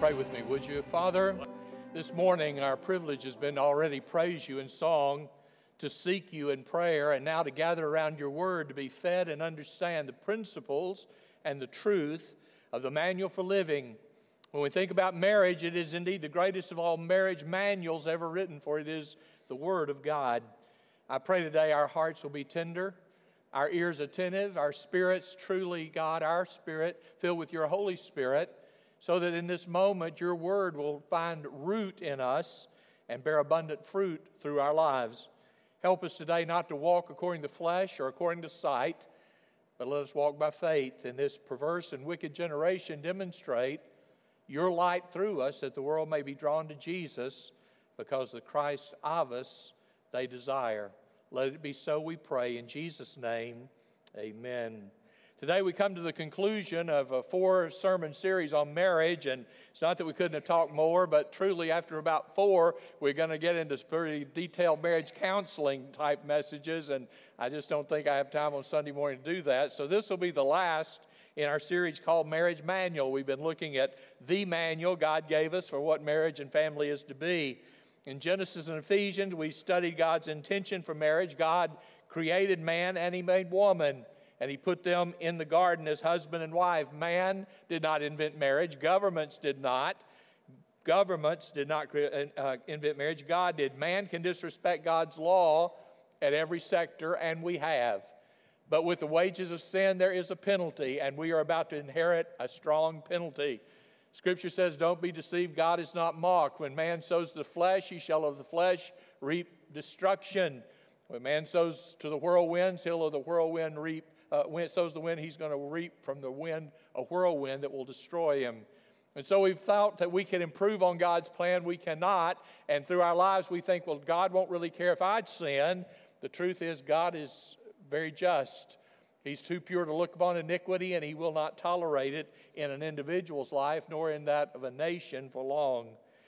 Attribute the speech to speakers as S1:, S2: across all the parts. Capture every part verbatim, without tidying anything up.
S1: Pray with me, would you? Father, this morning our privilege has been to already praise you in song, to seek you in prayer, and now to gather around your word to be fed and understand the principles and the truth of the manual for living. When we think about marriage, it is indeed the greatest of all marriage manuals ever written, for it is the Word of God. I pray today our hearts will be tender, our ears attentive, our spirits truly, God, our spirit filled with your Holy Spirit, so that in this moment your Word will find root in us and bear abundant fruit through our lives. Help us today not to walk according to flesh or according to sight, but let us walk by faith. In this perverse and wicked generation, demonstrate your light through us, that the world may be drawn to Jesus, because the Christ of us they desire. Let it be so, we pray, in Jesus' name, amen. Today we come to the conclusion of a four-sermon series on marriage, and it's not that we couldn't have talked more, but truly after about four, we're going to get into pretty detailed marriage counseling type messages, and I just don't think I have time on Sunday morning to do that. So this will be the last in our series called Marriage Manual. We've been looking at the manual God gave us for what marriage and family is to be. In Genesis and Ephesians, we studied God's intention for marriage. God created man and he made woman, and he put them in the garden as husband and wife. Man did not invent marriage. Governments did not. Governments did not uh, invent marriage. God did. Man can disrespect God's law at every sector, and we have. But with the wages of sin, there is a penalty, and we are about to inherit a strong penalty. Scripture says, don't be deceived, God is not mocked. When man sows the flesh, he shall of the flesh reap destruction. When man sows to the whirlwinds, he'll of the whirlwind reap. Uh, when it sows the wind, he's going to reap from the wind a whirlwind that will destroy him. And so we've thought that we can improve on God's plan. We cannot. And through our lives, we think, well, God won't really care if I'd sin. The truth is, God is very just. He's too pure to look upon iniquity, and he will not tolerate it in an individual's life, nor in that of a nation for long.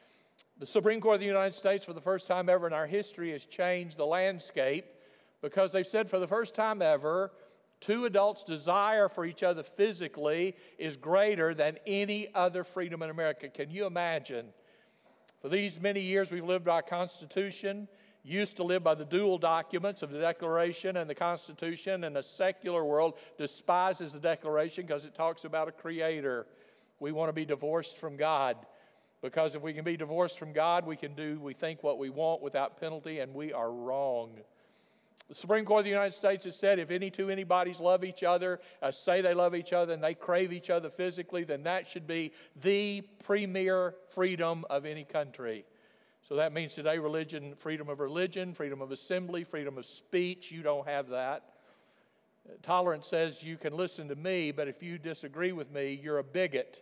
S1: The Supreme Court of the United States, for the first time ever in our history, has changed the landscape, because they've said for the first time ever, two adults' desire for each other physically is greater than any other freedom in America. Can you imagine? For these many years, we've lived by a Constitution, used to live by the dual documents of the Declaration and the Constitution, and the secular world despises the Declaration because it talks about a creator. We want to be divorced from God, because if we can be divorced from God, we can do, we think, what we want without penalty, and we are wrong. The Supreme Court of the United States has said if any two anybodies love each other, uh, say they love each other, and they crave each other physically, then that should be the premier freedom of any country. So that means today religion, freedom of religion, freedom of assembly, freedom of speech. You don't have that. Tolerance says you can listen to me, but if you disagree with me, you're a bigot.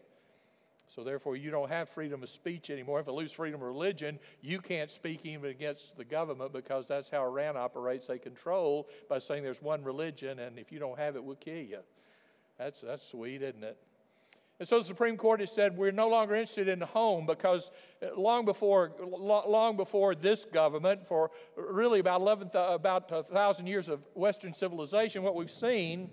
S1: So therefore, you don't have freedom of speech anymore. If you lose freedom of religion, you can't speak even against the government, because that's how Iran operates. They control by saying there's one religion, and if you don't have it, we'll kill you. That's, that's sweet, isn't it? And so the Supreme Court has said we're no longer interested in the home, because long before long before this government, for really about eleven about a thousand years of Western civilization, what we've seen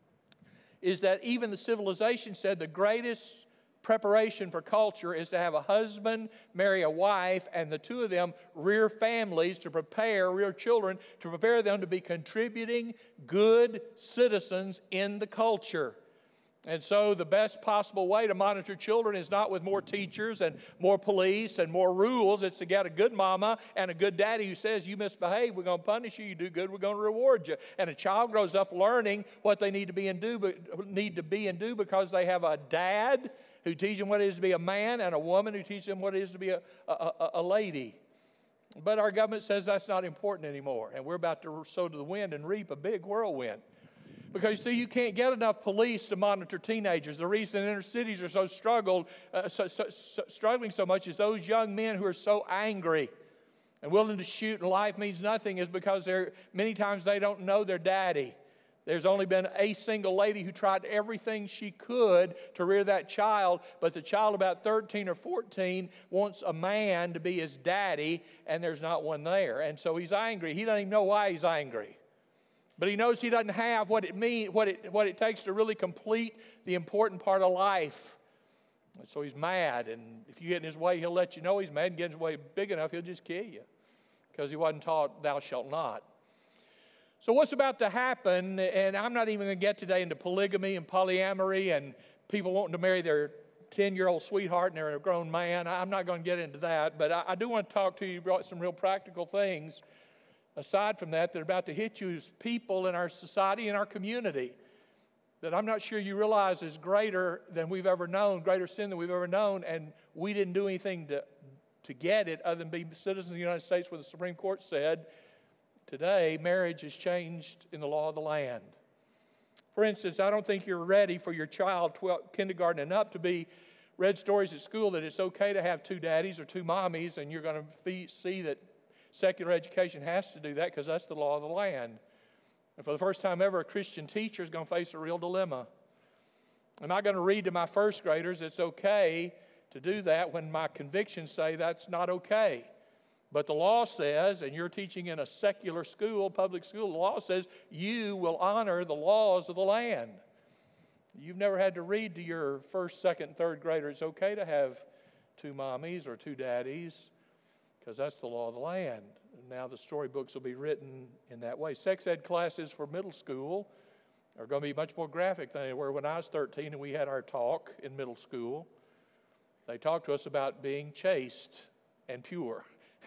S1: is that even the civilization said the greatest preparation for culture is to have a husband marry a wife, and the two of them rear families to prepare, rear children, to prepare them to be contributing good citizens in the culture. And so the best possible way to monitor children is not with more teachers and more police and more rules. It's to get a good mama and a good daddy who says, you misbehave, we're going to punish you. You do good, we're going to reward you. And a child grows up learning what they need to be and do, but need to be and do because they have a dad who teaches them what it is to be a man, and a woman who teaches them what it is to be a, a, a, a lady. But our government says that's not important anymore, and we're about to sow to the wind and reap a big whirlwind. Because, you see, you can't get enough police to monitor teenagers. The reason inner cities are so struggled, uh, so, so, so, struggling so much is those young men who are so angry and willing to shoot, and life means nothing, is because they're many times they don't know their daddy. There's only been a single lady who tried everything she could to rear that child, but the child about thirteen or fourteen wants a man to be his daddy, and there's not one there. And so he's angry. He doesn't even know why he's angry. But he knows he doesn't have what it mean, what it, what it takes to really complete the important part of life. And so he's mad, and if you get in his way, he'll let you know he's mad, and get in his way big enough, he'll just kill you because he wasn't taught, thou shalt not. So what's about to happen, and I'm not even going to get today into polygamy and polyamory and people wanting to marry their ten-year-old sweetheart and they're a grown man. I'm not going to get into that, but I, I do want to talk to you about some real practical things aside from that that are about to hit you as people in our society and our community that I'm not sure you realize is greater than we've ever known, greater sin than we've ever known, and we didn't do anything to, to get it other than be citizens of the United States where the Supreme Court said, today, marriage is changed in the law of the land. For instance, I don't think you're ready for your child, twelve, kindergarten and up, to be read stories at school that it's okay to have two daddies or two mommies, and you're going to see that secular education has to do that because that's the law of the land. And for the first time ever, a Christian teacher is going to face a real dilemma. Am I going to read to my first graders it's okay to do that when my convictions say that's not okay? But the law says, and you're teaching in a secular school, public school, the law says you will honor the laws of the land. You've never had to read to your first, second, third grader, it's okay to have two mommies or two daddies because that's the law of the land. And now the storybooks will be written in that way. Sex ed classes for middle school are going to be much more graphic than they were when I was thirteen and we had our talk in middle school. They talked to us about being chaste and pure.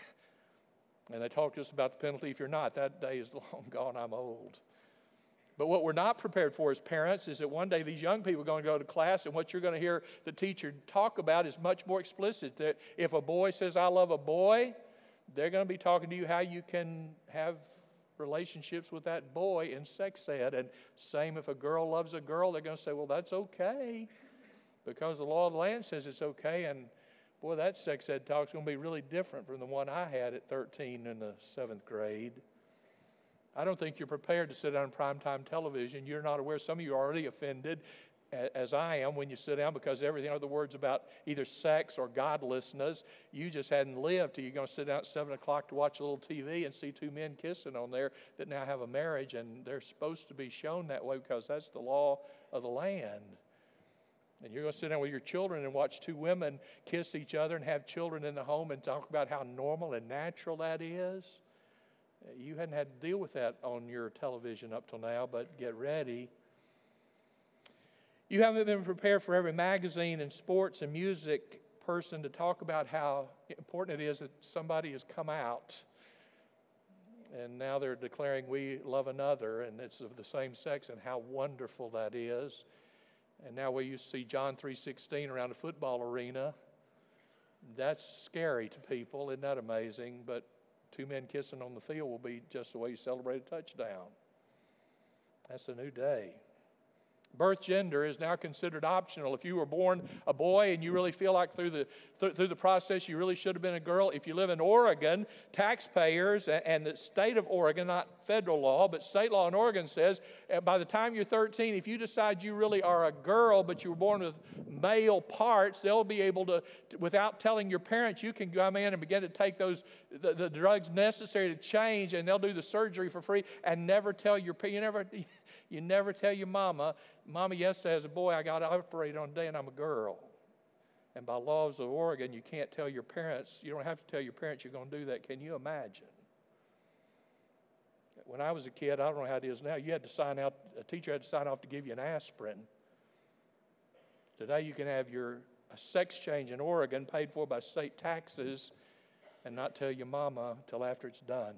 S1: And they talked to us about the penalty if you're not. That day is long gone. I'm old. But what we're not prepared for as parents is that one day these young people are going to go to class, and what you're going to hear the teacher talk about is much more explicit. That if a boy says, I love a boy, they're going to be talking to you how you can have relationships with that boy in sex ed. And same if a girl loves a girl, they're going to say, well, that's okay because the law of the land says it's okay. And boy, that sex ed talk is going to be really different from the one I had at thirteen in the seventh grade. I don't think you're prepared to sit down on primetime television. You're not aware. Some of you are already offended, as I am, when you sit down because everything, other words about either sex or godlessness, you just hadn't lived till you're going to sit down at seven o'clock to watch a little T V and see two men kissing on there that now have a marriage, and they're supposed to be shown that way because that's the law of the land. And you're going to sit down with your children and watch two women kiss each other and have children in the home and talk about how normal and natural that is. You hadn't had to deal with that on your television up till now, but get ready. You haven't been prepared for every magazine and sports and music person to talk about how important it is that somebody has come out. And now they're declaring we love another, and it's of the same sex, and how wonderful that is. And now we used to see John three sixteen around a football arena. That's scary to people. Isn't that amazing? But two men kissing on the field will be just the way you celebrate a touchdown. That's a new day. Birth gender is now considered optional. If you were born a boy and you really feel like through the th- through the process you really should have been a girl, if you live in Oregon, taxpayers and the state of Oregon, not federal law, but state law in Oregon says by the time you're thirteen, if you decide you really are a girl but you were born with male parts, they'll be able to, without telling your parents, you can come in and begin to take those the, the drugs necessary to change, and they'll do the surgery for free and never tell your you never. You never tell your mama, Mama, yesterday as a boy I got operated on today and I'm a girl. And by laws of Oregon, you can't tell your parents, you don't have to tell your parents you're going to do that. Can you imagine? When I was a kid, I don't know how it is now, you had to sign out, a teacher had to sign off to give you an aspirin. Today you can have your a sex change in Oregon paid for by state taxes and not tell your mama till after it's done.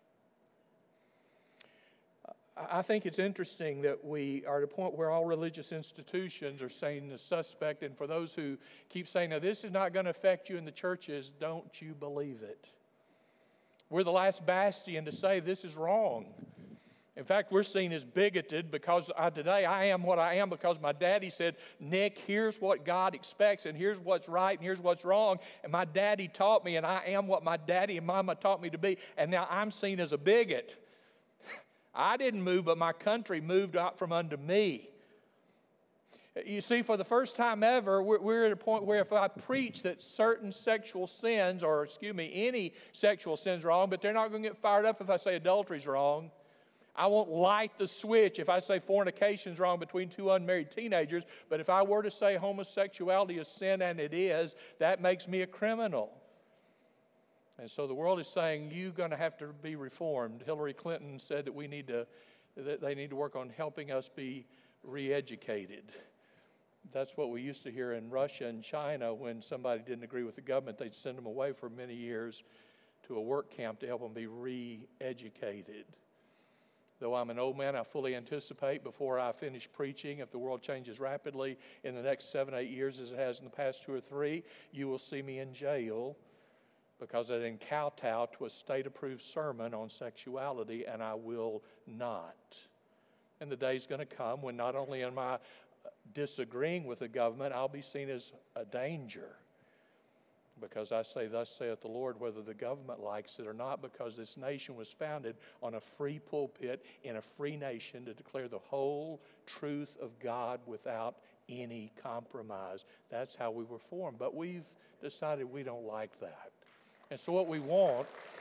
S1: I think it's interesting that we are at a point where all religious institutions are saying the suspect, and for those who keep saying, now this is not going to affect you in the churches, don't you believe it? We're the last bastion to say this is wrong. In fact, we're seen as bigoted because I, today I am what I am because my daddy said, Nick, here's what God expects, and here's what's right, and here's what's wrong. And my daddy taught me, and I am what my daddy and mama taught me to be, and now I'm seen as a bigot. I didn't move, but my country moved out from under me. You see, for the first time ever, we're, we're at a point where if I preach that certain sexual sins, or excuse me, any sexual sins wrong, but they're not going to get fired up if I say adultery's wrong. I won't light the switch if I say fornication is wrong between two unmarried teenagers, but if I were to say homosexuality is sin, and it is, that makes me a criminal. And so the world is saying, you're going to have to be reformed. Hillary Clinton said that we need to, that they need to work on helping us be re-educated. That's what we used to hear in Russia and China. When somebody didn't agree with the government, they'd send them away for many years to a work camp to help them be re-educated. Though I'm an old man, I fully anticipate before I finish preaching, if the world changes rapidly in the next seven, eight years as it has in the past two or three, you will see me in jail because I didn't kowtow to a state-approved sermon on sexuality, and I will not. And the day's going to come when not only am I disagreeing with the government, I'll be seen as a danger because I say, thus saith the Lord, whether the government likes it or not, because this nation was founded on a free pulpit in a free nation to declare the whole truth of God without any compromise. That's how we were formed. But we've decided we don't like that. And so what we want,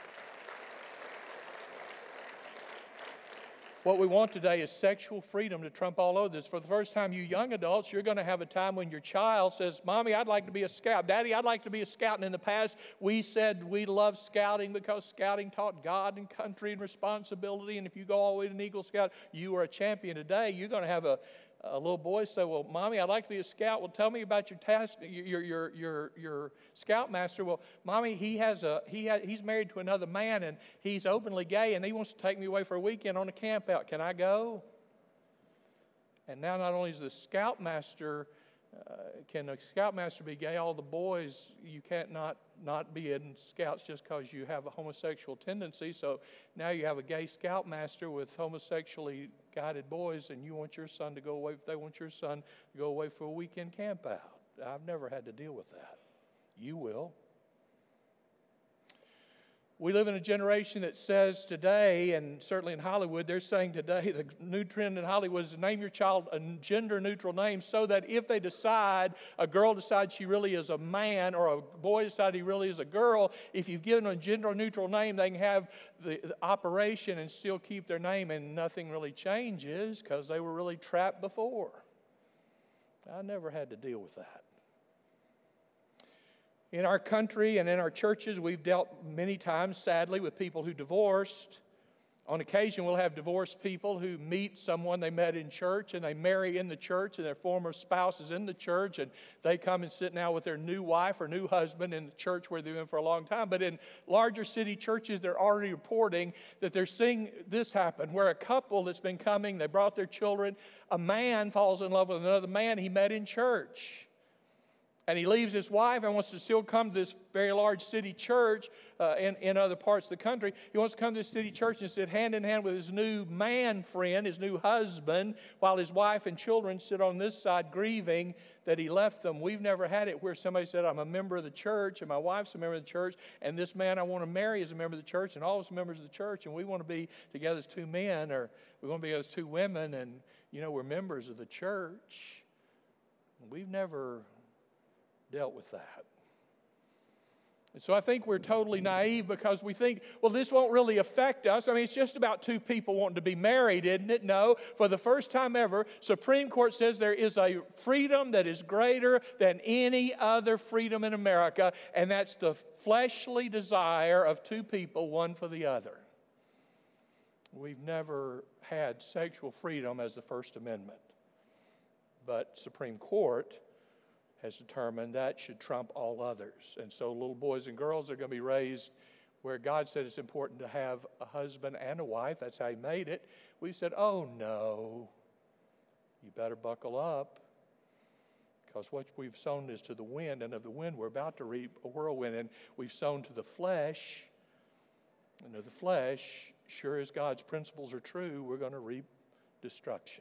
S1: what we want today is sexual freedom to trump all of this. For the first time, you young adults, you're going to have a time when your child says, Mommy, I'd like to be a scout. Daddy, I'd like to be a scout. And in the past, we said we love scouting because scouting taught God and country and responsibility. And if you go all the way to an Eagle Scout, you are a champion. Today, you're going to have a A little boy say, well, Mommy, I'd like to be a scout. Well, tell me about your task, your your your your scoutmaster. Well, Mommy, he has a he has, he's married to another man, and he's openly gay, and he wants to take me away for a weekend on a camp out. Can I go? And now not only is the scoutmaster, uh, can a scoutmaster be gay? All the boys, you can't not, not be in scouts just because you have a homosexual tendency. So now you have a gay scoutmaster with homosexually guided boys, and you want your son to go away, they want your son to go away for a weekend camp out. I've never had to deal with that. You will. We live in a generation that says today, and certainly in Hollywood, they're saying today, the new trend in Hollywood is to name your child a gender-neutral name so that if they decide, a girl decides she really is a man or a boy decides he really is a girl, if you've given them a gender-neutral name, they can have the, the operation and still keep their name, and nothing really changes because they were really trapped before. I never had to deal with that. In our country and in our churches, we've dealt many times, sadly, with people who divorced. On occasion, we'll have divorced people who meet someone they met in church, and they marry in the church, and their former spouse is in the church, and they come and sit now with their new wife or new husband in the church where they've been for a long time. But in larger city churches, they're already reporting that they're seeing this happen, where a couple that's been coming, they brought their children, a man falls in love with another man he met in church. And he leaves his wife and wants to still come to this very large city church uh, in, in other parts of the country. He wants to come to this city church and sit hand in hand with his new man friend, his new husband, while his wife and children sit on this side grieving that he left them. We've never had it where somebody said, I'm a member of the church and my wife's a member of the church, and this man I want to marry is a member of the church, and all of us members of the church, and we want to be together as two men, or we want to be as two women, and, you know, we're members of the church. We've never dealt with that. And so I think we're totally naive because we think, well, this won't really affect us. I mean, it's just about two people wanting to be married, isn't it? No. For the first time ever, Supreme Court says there is a freedom that is greater than any other freedom in America, and that's the fleshly desire of two people, one for the other. We've never had sexual freedom as the First Amendment, but Supreme Court has determined that should trump all others. And so little boys and girls are going to be raised where God said it's important to have a husband and a wife. That's how He made it. We said, oh no, you better buckle up, because what we've sown is to the wind, and of the wind we're about to reap a whirlwind. And we've sown to the flesh, and of the flesh, sure as God's principles are true, we're going to reap destruction.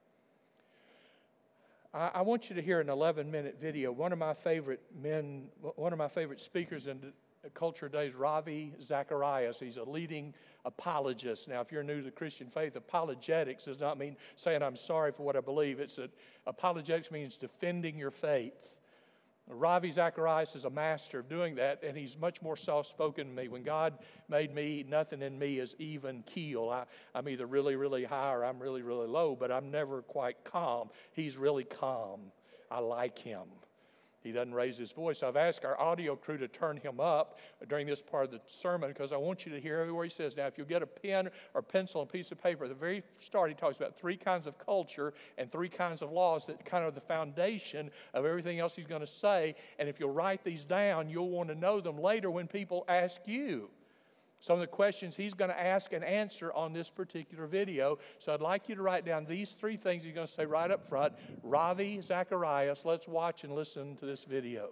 S1: I want you to hear an eleven-minute video. One of my favorite men, one of my favorite speakers in culture today is Ravi Zacharias. He's a leading apologist. Now, if you're new to the Christian faith, apologetics does not mean saying I'm sorry for what I believe. It's that apologetics means defending your faith. Ravi Zacharias is a master of doing that, and he's much more soft-spoken than me. When God made me, nothing in me is even keel. I, I'm either really, really high or I'm really, really low, but I'm never quite calm. He's really calm. I like him. He doesn't raise his voice. I've asked our audio crew to turn him up during this part of the sermon because I want you to hear everywhere he says. Now, if you'll get a pen or pencil and a piece of paper, at the very start he talks about three kinds of culture and three kinds of laws that kind of the foundation of everything else he's going to say. And if you'll write these down, you'll want to know them later when people ask you some of the questions he's going to ask and answer on this particular video. So I'd like you to write down these three things he's going to say right up front. Ravi Zacharias, let's watch and listen to this video.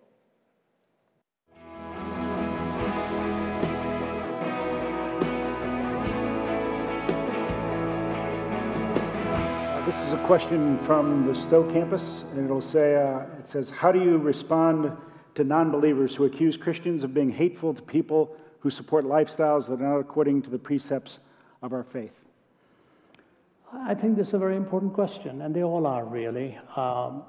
S2: Uh, this is a question from the Stowe campus, and it'll say, uh, it says, how do you respond to non-believers who accuse Christians of being hateful to people who support lifestyles that are not according to the precepts of our faith?
S3: I think this is a very important question, and they all are really. Um,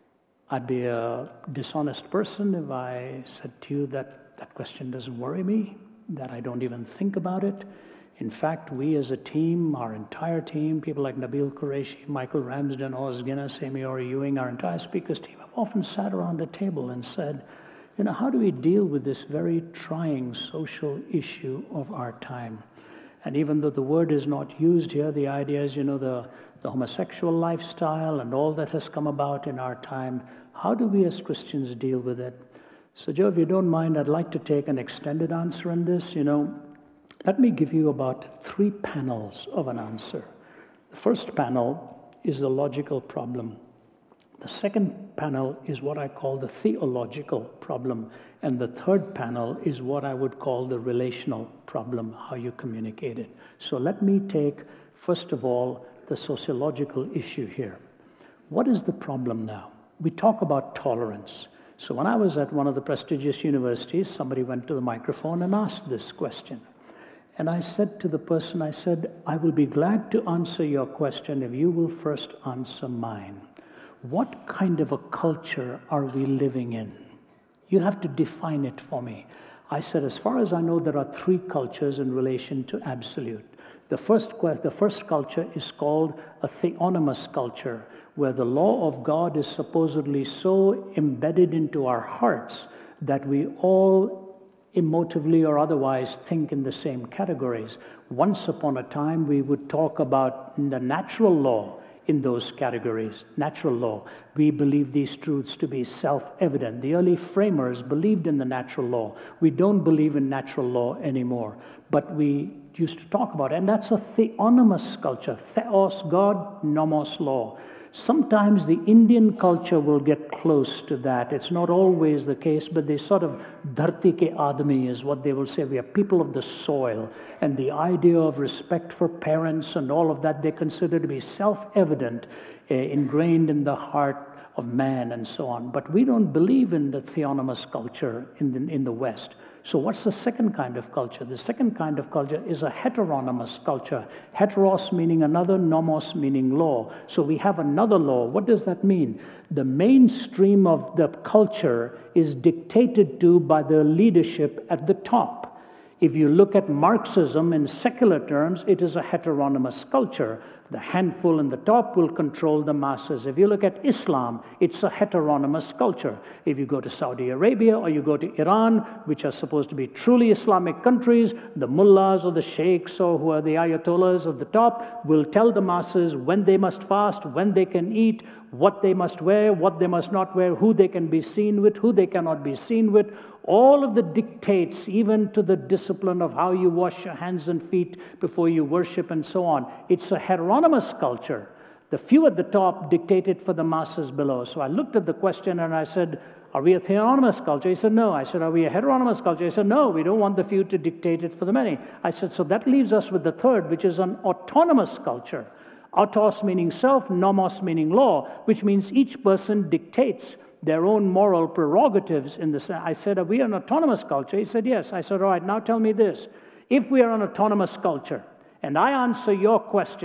S3: I'd be a dishonest person if I said to you that that question doesn't worry me, that I don't even think about it. In fact, we as a team, our entire team, people like Nabil Qureshi, Michael Ramsden, Oz Guinness, Amy Ori Ewing, our entire speakers team have often sat around a table and said, you know, how do we deal with this very trying social issue of our time? And even though the word is not used here, the idea is, you know, the, the homosexual lifestyle and all that has come about in our time, how do we as Christians deal with it? So, Joe, if you don't mind, I'd like to take an extended answer on this. You know, let me give you about three panels of an answer. The first panel is the logical problem. The second panel is what I call the theological problem. And the third panel is what I would call the relational problem, how you communicate it. So let me take, first of all, the sociological issue here. What is the problem now? We talk about tolerance. So when I was at one of the prestigious universities, somebody went to the microphone and asked this question. And I said to the person, I said, I will be glad to answer your question if you will first answer mine. What kind of a culture are we living in? You have to define it for me. I said, as far as I know, there are three cultures in relation to absolute. The first, the first culture is called a theonomous culture, where the law of God is supposedly so embedded into our hearts that we all emotively or otherwise think in the same categories. Once upon a time, we would talk about the natural law in those categories, natural law. We believe these truths to be self-evident. The early framers believed in the natural law. We don't believe in natural law anymore, but we used to talk about it, and that's a theonomous culture. Theos, God, nomos, law. Sometimes the Indian culture will get close to that. It's not always the case, but they sort of, dharti ke aadmi is what they will say. We are people of the soil. And the idea of respect for parents and all of that, they consider to be self-evident, uh, ingrained in the heart of man and so on. But we don't believe in the theonomous culture in the, in the West. So what's the second kind of culture? The second kind of culture is a heteronomous culture. Heteros meaning another, nomos meaning law. So we have another law. What does that mean? The mainstream of the culture is dictated to by the leadership at the top. If you look at Marxism in secular terms, it is a heteronomous culture. The handful in the top will control the masses. If you look at Islam, it's a heteronomous culture. If you go to Saudi Arabia or you go to Iran, which are supposed to be truly Islamic countries, the mullahs or the sheikhs or who are the ayatollahs at the top will tell the masses when they must fast, when they can eat, what they must wear, what they must not wear, who they can be seen with, who they cannot be seen with. All of the dictates, even to the discipline of how you wash your hands and feet before you worship and so on. It's a heteronomous culture. The few at the top dictate it for the masses below. So I looked at the question and I said, are we a theonomous culture? He said, no. I said, are we a heteronomous culture? He said, no, we don't want the few to dictate it for the many. I said, so that leaves us with the third, which is an autonomous culture. Autos meaning self, nomos meaning law, which means each person dictates their own moral prerogatives in the. I said, are we an autonomous culture? He said, yes. I said, all right, now tell me this. If we are an autonomous culture, and I answer your question,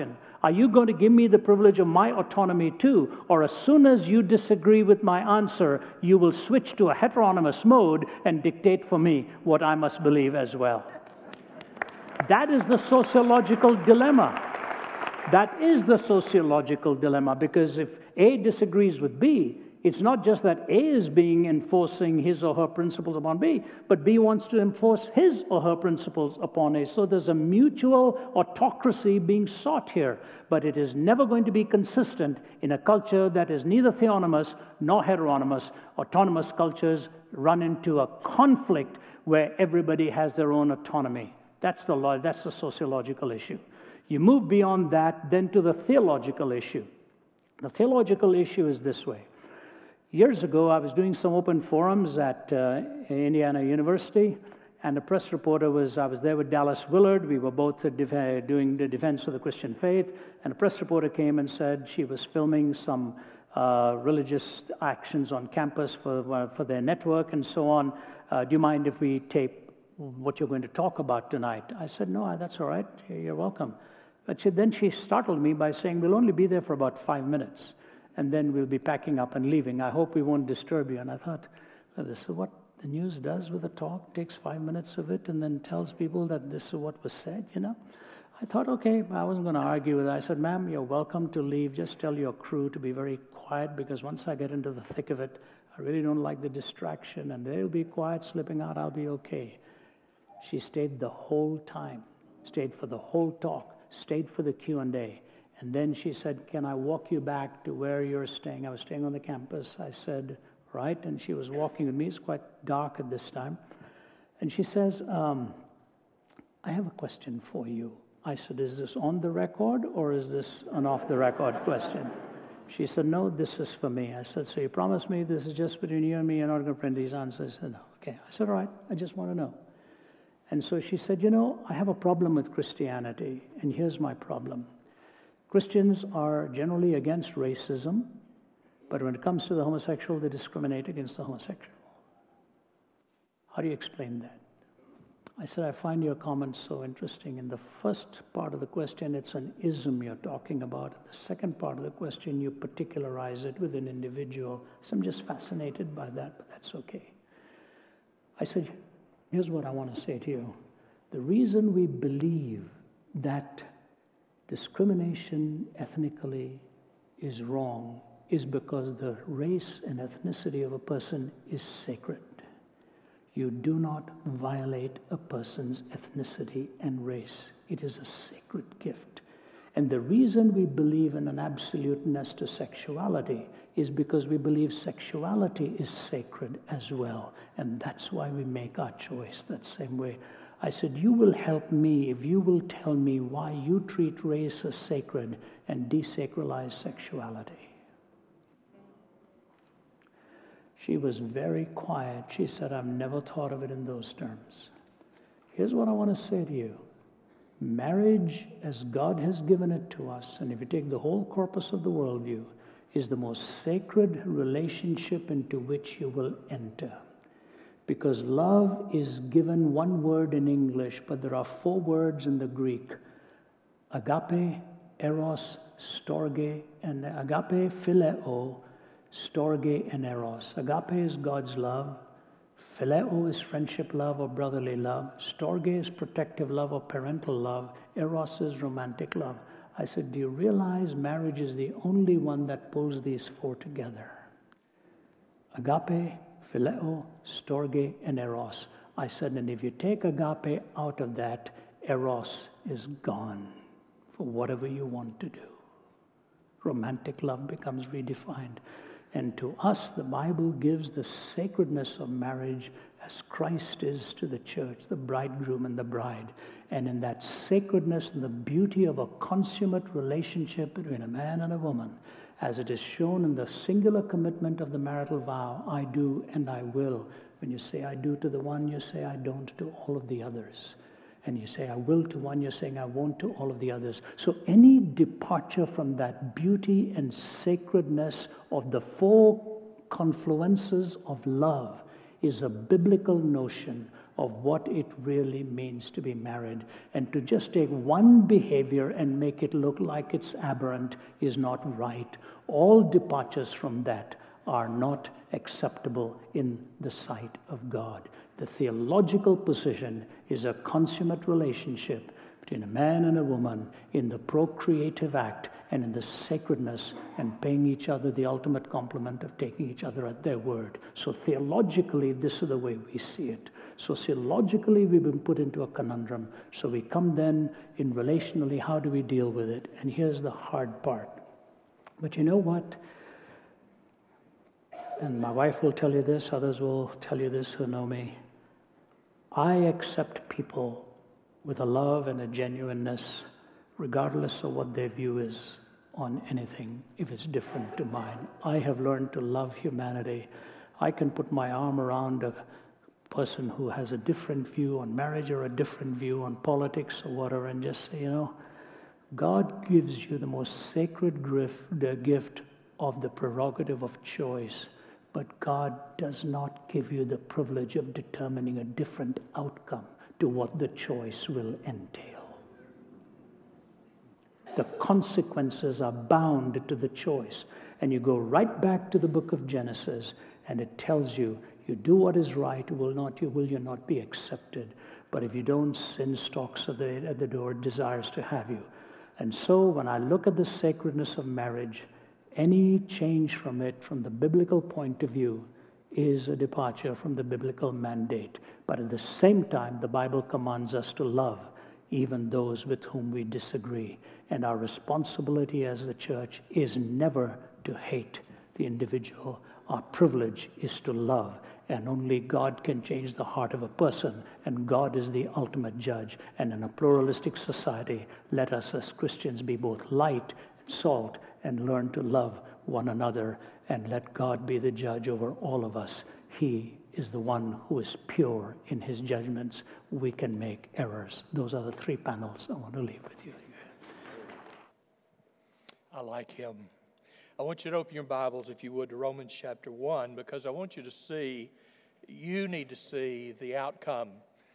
S3: Are you going to give me the privilege of my autonomy too? Or as soon as you disagree with my answer, you will switch to a heteronymous mode and dictate for me what I must believe as well? That is the sociological dilemma. That is the sociological dilemma, because if A disagrees with B, it's not just that A is being enforcing his or her principles upon B, but B wants to enforce his or her principles upon A. So there's a mutual autocracy being sought here, but it is never going to be consistent in a culture that is neither theonomous nor heteronymous. Autonomous cultures run into a conflict where everybody has their own autonomy. That's the law, that's the sociological issue. You move beyond that, then to the theological issue. The theological issue is this way. Years ago, I was doing some open forums at uh, Indiana University, and the press reporter was, I was there with Dallas Willard. We were both uh, def- doing the defense of the Christian faith, and a press reporter came and said she was filming some uh, religious actions on campus for, uh, for their network and so on. Uh, do you mind if we tape what you're going to talk about tonight? I said, no, that's all right. You're welcome. But she, then she startled me by saying, we'll only be there for about five minutes. And then we'll be packing up and leaving. I hope we won't disturb you. And I thought, well, this is what the news does with a talk, takes five minutes of it and then tells people that this is what was said, you know. I thought, okay, I wasn't going to argue with her. I said, ma'am, you're welcome to leave. Just tell your crew to be very quiet, because once I get into the thick of it, I really don't like the distraction, and they'll be quiet, slipping out, I'll be okay. She stayed the whole time, stayed for the whole talk, stayed for the Q and A. And then she said, can I walk you back to where you're staying? I was staying on the campus. I said, right. And she was walking with me. It's quite dark at this time. And she says, um, I have a question for you. I said, is this on the record or is this an off-the-record question? She said, no, this is for me. I said, so you promise me this is just between you and me? You're not going to print these answers? I said, no. Okay. I said, all right. I just want to know. And so she said, you know, I have a problem with Christianity, and here's my problem. Christians are generally against racism, but when it comes to the homosexual, they discriminate against the homosexual. How do you explain that? I said, I find your comments so interesting. In the first part of the question, it's an ism you're talking about. In the second part of the question, you particularize it with an individual. So I'm just fascinated by that, but that's okay. I said, here's what I want to say to you. The reason we believe that discrimination ethnically is wrong is because the race and ethnicity of a person is sacred. You do not violate a person's ethnicity and race. It is a sacred gift. And the reason we believe in an absoluteness to sexuality is because we believe sexuality is sacred as well. And that's why we make our choice that same way. I said, you will help me if you will tell me why you treat race as sacred and desacralize sexuality. She was very quiet. She said, I've never thought of it in those terms. Here's what I want to say to you. Marriage, as God has given it to us, and if you take the whole corpus of the worldview, is the most sacred relationship into which you will enter. Because love is given one word in English, but there are four words in the Greek. Agape, eros, storge, and agape, phileo, storge, and eros. Agape is God's love. Phileo is friendship love or brotherly love. Storge is protective love or parental love. Eros is romantic love. I said, do you realize marriage is the only one that pulls these four together? Agape, phileo, storge, and eros. I said, and if you take agape out of that, eros is gone for whatever you want to do. Romantic love becomes redefined. And to us, the Bible gives the sacredness of marriage as Christ is to the church, the bridegroom and the bride. And in that sacredness and the beauty of a consummate relationship between a man and a woman, as it is shown in the singular commitment of the marital vow, I do and I will. When you say I do to the one, you say I don't to all of the others. And you say I will to one, you're saying I won't to all of the others. So any departure from that beauty and sacredness of the four confluences of love is a biblical notion of what it really means to be married. And to just take one behavior and make it look like it's aberrant is not right. All departures from that are not acceptable in the sight of God. The theological position is a consummate relationship between a man and a woman in the procreative act and in the sacredness and paying each other the ultimate compliment of taking each other at their word. So theologically, this is the way we see it. Sociologically, we've been put into a conundrum. So we come then in relationally, how do we deal with it? And here's the hard part. But you know what? And my wife will tell you this, others will tell you this who know me. I accept people with a love and a genuineness, regardless of what their view is on anything, if it's different to mine. I have learned to love humanity. I can put my arm around a person who has a different view on marriage or a different view on politics or whatever, and just say, you know, God gives you the most sacred gift of the prerogative of choice, but God does not give you the privilege of determining a different outcome to what the choice will entail. The consequences are bound to the choice. And you go right back to the book of Genesis, and it tells you, you do what is right, will not you will you not be accepted. But if you don't, sin stalks at the, at the door, desires to have you. And so when I look at the sacredness of marriage, any change from it, from the biblical point of view, is a departure from the biblical mandate. But at the same time, the Bible commands us to love even those with whom we disagree. And our responsibility as the church is never to hate the individual. Our privilege is to love. And only God can change the heart of a person. And God is the ultimate judge. And in a pluralistic society, let us as Christians be both light and salt and learn to love one another. And let God be the judge over all of us. He is the one who is pure in his judgments. We can make errors. Those are the three panels I want to leave with you.
S1: I like him. I want you to open your Bibles, if you would, to Romans chapter one, because I want you to see, you need to see the outcome.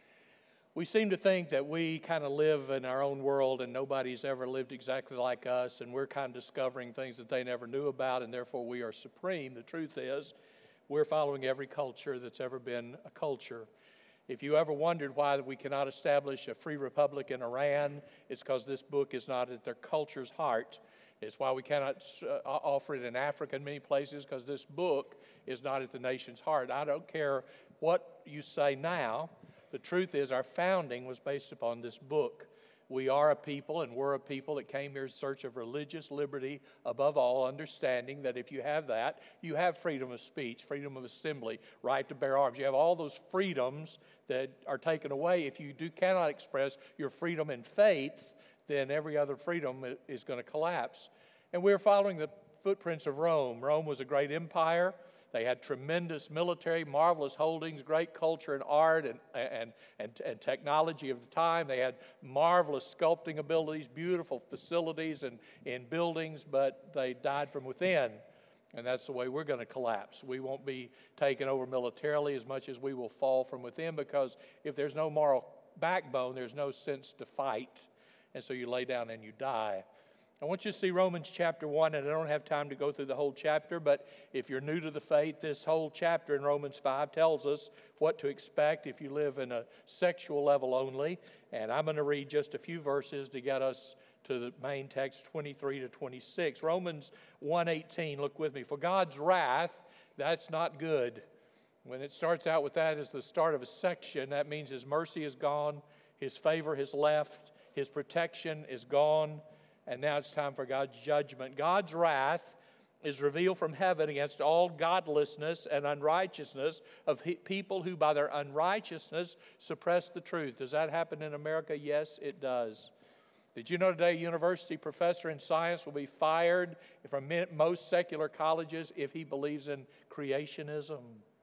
S1: We seem to think that we kind of live in our own world and nobody's ever lived exactly like us, and we're kind of discovering things that they never knew about, and therefore we are supreme. The truth is, we're following every culture that's ever been a culture. If you ever wondered why we cannot establish a free republic in Iran, it's because this book is not at their culture's heart. It's why we cannot uh, offer it in Africa in many places, because this book is not at the nation's heart. I don't care what you say now. The truth is our founding was based upon this book. We are a people, and we're a people that came here in search of religious liberty, above all, understanding that if you have that, you have freedom of speech, freedom of assembly, right to bear arms. You have all those freedoms that are taken away. If you do cannot express your freedom in faith, then every other freedom is going to collapse. And we're following the footprints of Rome. Rome was a great empire. They had tremendous military, marvelous holdings, great culture and art and, and, and, and technology of the time. They had marvelous sculpting abilities, beautiful facilities and in buildings, but they died from within. And that's the way we're going to collapse. We won't be taken over militarily as much as we will fall from within, because if there's no moral backbone, there's no sense to fight. And so you lay down and you die. I want you to see Romans chapter one, and I don't have time to go through the whole chapter, but if you're new to the faith, this whole chapter in Romans five tells us what to expect if you live in a sexual level only. And I'm going to read just a few verses to get us to the main text, twenty-three to twenty-six. Romans one eighteen, look with me. For God's wrath, that's not good. When it starts out with that as the start of a section, that means his mercy is gone, his favor has left, his protection is gone, and now it's time for God's judgment. God's wrath is revealed from heaven against all godlessness and unrighteousness of people who by their unrighteousness suppress the truth. Does that happen in America? Yes, it does. Did you know today a university professor in science will be fired from most secular colleges if he believes in creationism?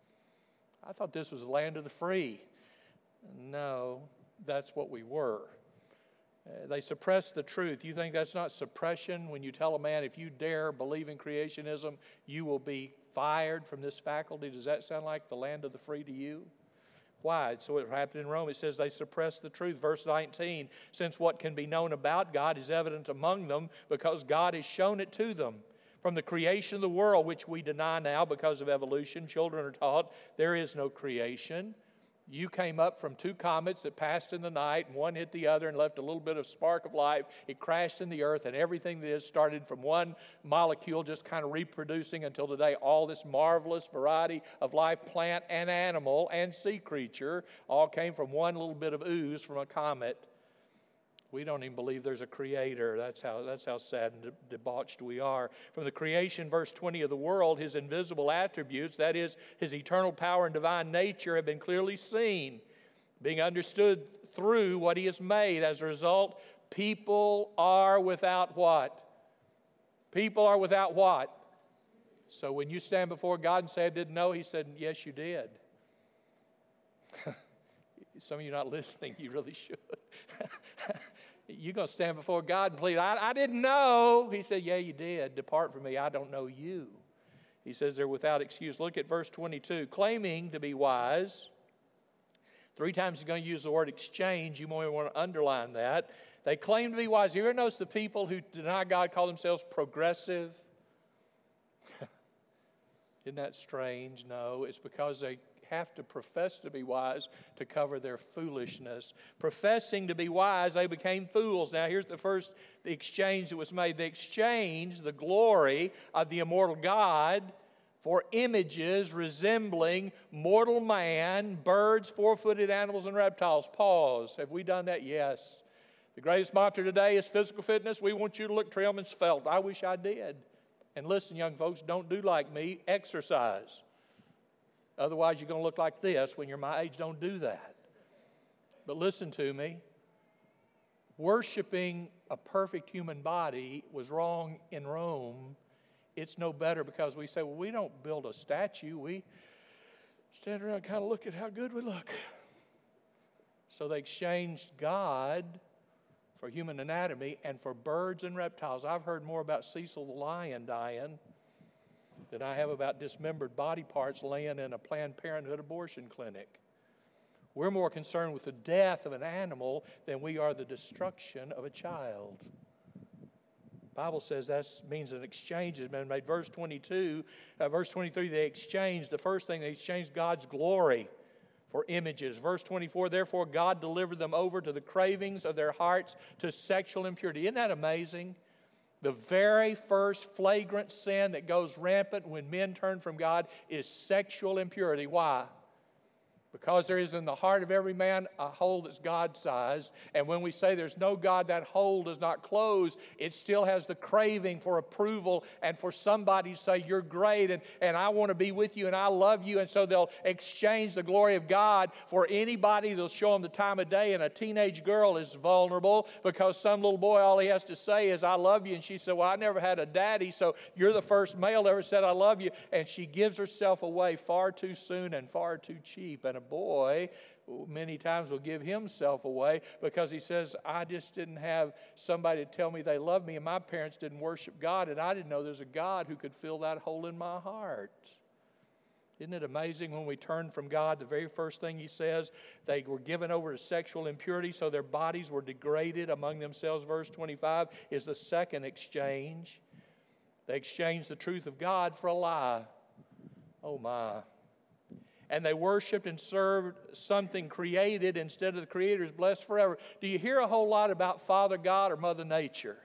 S1: I thought this was the land of the free. No, that's what we were. Uh, they suppress the truth. You think that's not suppression when you tell a man, if you dare believe in creationism, you will be fired from this faculty? Does that sound like the land of the free to you? Why? So it happened in Rome. It says they suppress the truth. Verse nineteen, since what can be known about God is evident among them because God has shown it to them. From the creation of the world, which we deny now because of evolution, children are taught there is no creation. You came up from two comets that passed in the night, and one hit the other and left a little bit of spark of life. It crashed in the earth, and everything that is started from one molecule just kind of reproducing until today. All this marvelous variety of life, plant and animal and sea creature, all came from one little bit of ooze from a comet. We don't even believe there's a creator. That's how, that's how sad and de- debauched we are. From the creation, verse twenty, of the world, his invisible attributes, that is, his eternal power and divine nature, have been clearly seen, being understood through what he has made. As a result, people are without what? People are without what? So when you stand before God and say, I didn't know, he said, yes, you did. Some of you not listening, you really should. You're going to stand before God and plead, I, I didn't know. He said, yeah, you did. Depart from me, I don't know you. He says they're without excuse. Look at verse twenty-two. Claiming to be wise. Three times he's going to use the word exchange. You might want to underline that. They claim to be wise. You ever notice the people who deny God call themselves progressive? Isn't that strange? No, it's because they have to profess to be wise to cover their foolishness. Professing to be wise, they became fools. Now here's the first the exchange that was made. They exchanged the glory of the immortal God for images resembling mortal man, birds, four-footed animals, and reptiles. Pause. Have we done that? Yes. The greatest mantra today is physical fitness. We want you to look trim and svelte. I wish I did. And listen, young folks, don't do like me. Exercise. Otherwise, you're going to look like this. When you're my age, don't do that. But listen to me. Worshiping a perfect human body was wrong in Rome. It's no better because we say, well, we don't build a statue. We stand around and kind of look at how good we look. So they exchanged God for human anatomy and for birds and reptiles. I've heard more about Cecil the lion dying than I have about dismembered body parts laying in a Planned Parenthood abortion clinic. We're more concerned with the death of an animal than we are the destruction of a child. The Bible says that means an exchange has been made. Verse twenty-two, uh, verse twenty-three, they exchanged, the first thing, they exchanged God's glory for images. Verse twenty-four, therefore God delivered them over to the cravings of their hearts to sexual impurity. Isn't that amazing? The very first flagrant sin that goes rampant when men turn from God is sexual impurity. Why? Because there is in the heart of every man a hole that's God-sized. And when we say there's no God, that hole does not close. It still has the craving for approval and for somebody to say, you're great and, and I want to be with you and I love you. And so they'll exchange the glory of God for anybody that'll show them the time of day. And a teenage girl is vulnerable because some little boy, all he has to say is, I love you. And she said, well, I never had a daddy, so you're the first male that ever said I love you. And she gives herself away far too soon and far too cheap. And a boy many times will give himself away because he says, I just didn't have somebody to tell me they love me, and my parents didn't worship God, and I didn't know there's a God who could fill that hole in my heart. Isn't it amazing when we turn from God, the very first thing he says, they were given over to sexual impurity, so their bodies were degraded among themselves. Verse twenty-five is the second exchange. They exchanged the truth of God for a lie. Oh my. And they worshiped and served something created instead of the Creator's blessed forever. Do you hear a whole lot about Father God or Mother Nature?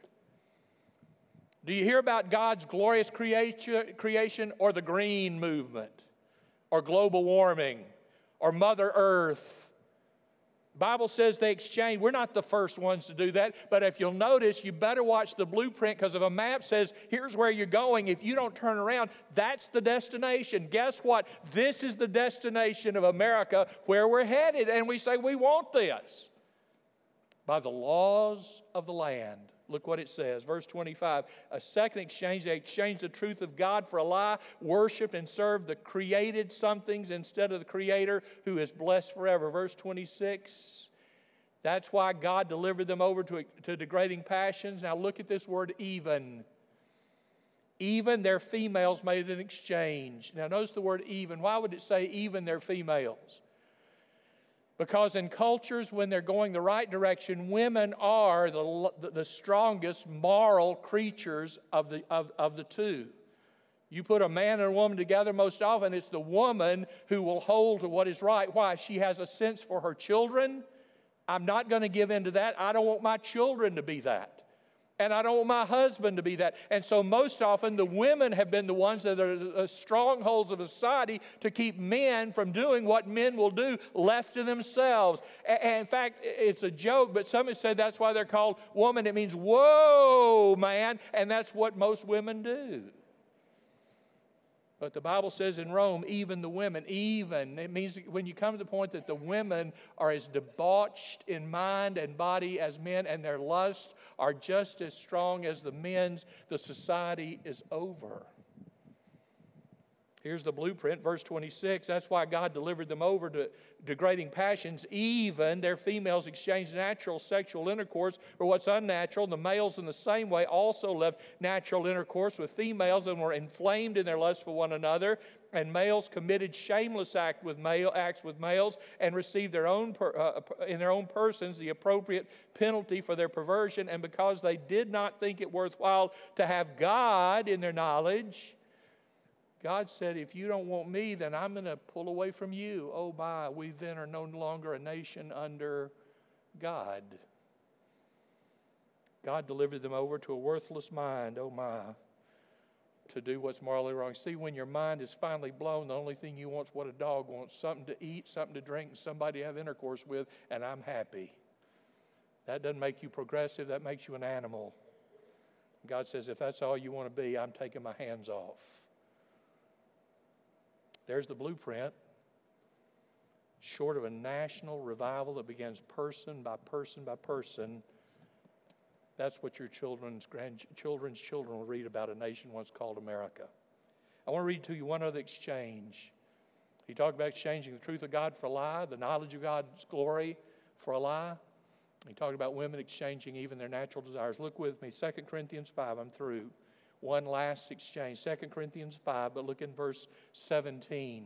S1: Do you hear about God's glorious creation or the green movement or global warming or Mother Earth? The Bible says they exchange. We're not the first ones to do that, but if you'll notice, you better watch the blueprint, because if a map says, here's where you're going, if you don't turn around, that's the destination. Guess what? This is the destination of America, where we're headed, and we say we want this. By the laws of the land. Look what it says, verse twenty-five. A second exchange, they exchanged the truth of God for a lie, worshiped and served the created somethings instead of the Creator who is blessed forever. Verse twenty-six. That's why God delivered them over to, to degrading passions. Now look at this word, even. Even their females made an exchange. Now notice the word even. Why would it say even their females? Because in cultures when they're going the right direction, women are the, the strongest moral creatures of the, of, of the two. You put a man and a woman together, most often it's the woman who will hold to what is right. Why? She has a sense for her children. I'm not going to give in to that. I don't want my children to be that. And I don't want my husband to be that. And so most often the women have been the ones that are the strongholds of society to keep men from doing what men will do left to themselves. And in fact, it's a joke, but some have said that's why they're called woman. It means, whoa, man. And that's what most women do. But the Bible says in Rome, even the women, even, it means when you come to the point that the women are as debauched in mind and body as men, and their lusts are just as strong as the men's, the society is over. Here's the blueprint, verse twenty-six. That's why God delivered them over to degrading passions. Even their females exchanged natural sexual intercourse for what's unnatural. The males in the same way also left natural intercourse with females and were inflamed in their lust for one another. And males committed shameless act with male, acts with males and received their own per, uh, in their own persons the appropriate penalty for their perversion. And because they did not think it worthwhile to have God in their knowledge, God said, if you don't want me, then I'm going to pull away from you. Oh my, we then are no longer a nation under God. God delivered them over to a worthless mind, oh my, to do what's morally wrong. See, when your mind is finally blown, the only thing you want is what a dog wants, something to eat, something to drink, and somebody to have intercourse with, and I'm happy. That doesn't make you progressive, that makes you an animal. God says, if that's all you want to be, I'm taking my hands off. There's the blueprint. Short of a national revival that begins person by person by person, that's what your children's grandchildren's children will read about a nation once called America. I want to read to you one other exchange. He talked about exchanging the truth of God for a lie, the knowledge of God's glory for a lie. He talked about women exchanging even their natural desires. Look with me, Second Corinthians five, I'm through. One last exchange, Second Corinthians five, but look in verse seventeen.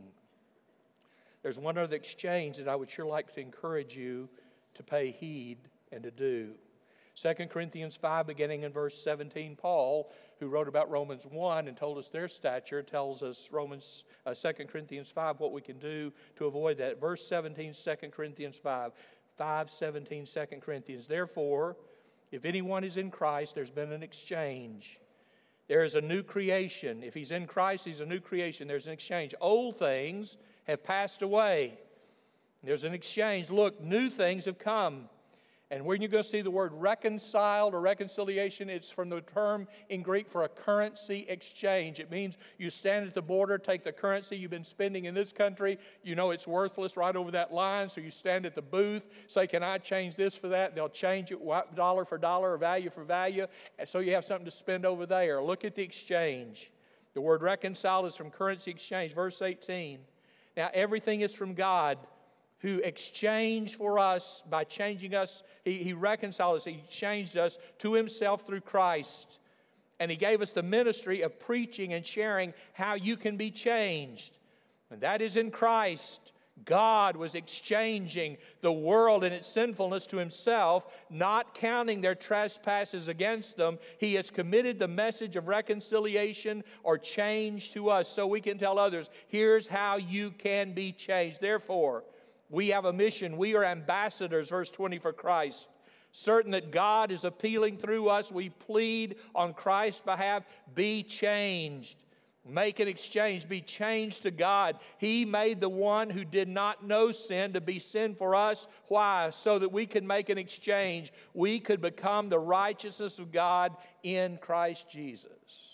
S1: There's one other exchange that I would sure like to encourage you to pay heed and to do. Second Corinthians five, beginning in verse seventeen, Paul, who wrote about Romans one and told us their stature, tells us Romans uh, Second Corinthians five what we can do to avoid that. Verse seventeen, Second Corinthians five, five seventeen, Second Corinthians. Therefore, if anyone is in Christ, there's been an exchange. There is a new creation. If he's in Christ, he's a new creation. There's an exchange. Old things have passed away. There's an exchange. Look, new things have come. And when you're going to see the word reconciled or reconciliation, it's from the term in Greek for a currency exchange. It means you stand at the border, take the currency you've been spending in this country. You know it's worthless right over that line, so you stand at the booth, say, can I change this for that? They'll change it dollar for dollar or value for value, and so you have something to spend over there. Look at the exchange. The word reconciled is from currency exchange. Verse eighteen. Now everything is from God, who exchanged for us by changing us. He, he reconciled us. He changed us to himself through Christ. And he gave us the ministry of preaching and sharing how you can be changed. And that is in Christ. God was exchanging the world and its sinfulness to himself, not counting their trespasses against them. He has committed the message of reconciliation or change to us so we can tell others, here's how you can be changed. Therefore, we have a mission. We are ambassadors, verse twenty, for Christ. Certain that God is appealing through us, we plead on Christ's behalf, be changed. Make an exchange. Be changed to God. He made the one who did not know sin to be sin for us. Why? So that we could make an exchange. We could become the righteousness of God in Christ Jesus.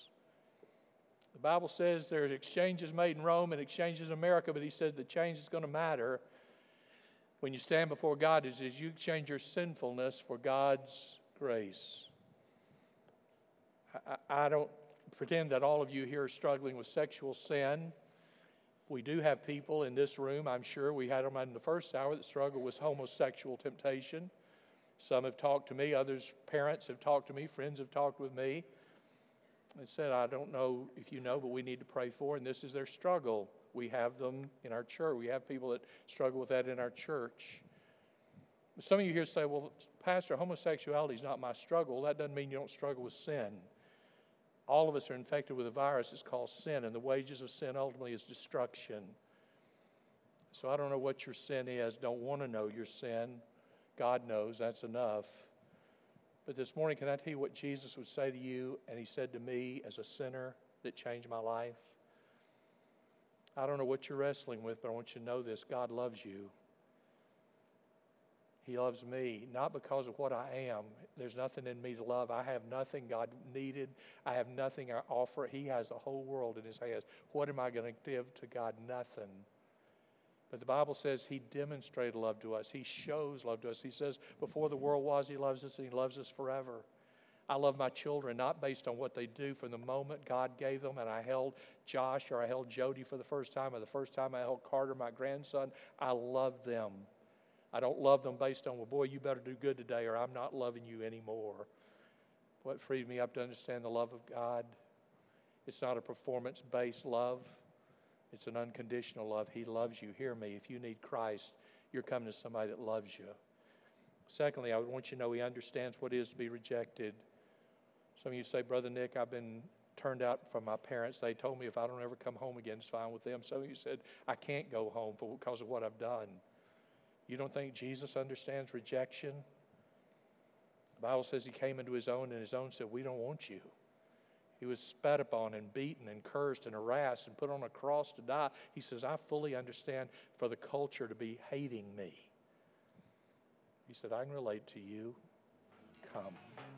S1: The Bible says there's exchanges made in Rome and exchanges in America, but he says the change is going to matter when you stand before God is as you exchange your sinfulness for God's grace. I, I don't pretend that all of you here are struggling with sexual sin. We do have people in this room, I'm sure we had them in the first hour, that struggle with homosexual temptation. Some have talked to me, others, parents have talked to me, friends have talked with me and said, I don't know if you know, but we need to pray for, and this is their struggle. We have them in our church. We have people that struggle with that in our church. Some of you here say, well, Pastor, homosexuality is not my struggle. That doesn't mean you don't struggle with sin. All of us are infected with a virus. It's called sin, and the wages of sin ultimately is destruction. So I don't know what your sin is. Don't want to know your sin. God knows. That's enough. But this morning, can I tell you what Jesus would say to you, and he said to me as a sinner that changed my life? I don't know what you're wrestling with, but I want you to know this. God loves you. He loves me, not because of what I am. There's nothing in me to love. I have nothing God needed. I have nothing I offer. He has the whole world in his hands. What am I going to give to God? Nothing. But the Bible says he demonstrated love to us. He shows love to us. He says before the world was, he loves us, and he loves us forever. I love my children not based on what they do. From the moment God gave them, and I held Josh or I held Jody for the first time, or the first time I held Carter, my grandson, I love them. I don't love them based on, well, boy, you better do good today, or I'm not loving you anymore. What freed me up to understand the love of God? It's not a performance-based love. It's an unconditional love. He loves you. Hear me. If you need Christ, you're coming to somebody that loves you. Secondly, I would want you to know he understands what it is to be rejected. Some of you say, Brother Nick, I've been turned out from my parents. They told me if I don't ever come home again, it's fine with them. Some of you said, I can't go home for, because of what I've done. You don't think Jesus understands rejection? The Bible says he came into his own, and his own said, we don't want you. He was spat upon and beaten and cursed and harassed and put on a cross to die. He says, I fully understand for the culture to be hating me. He said, I can relate to you. Come.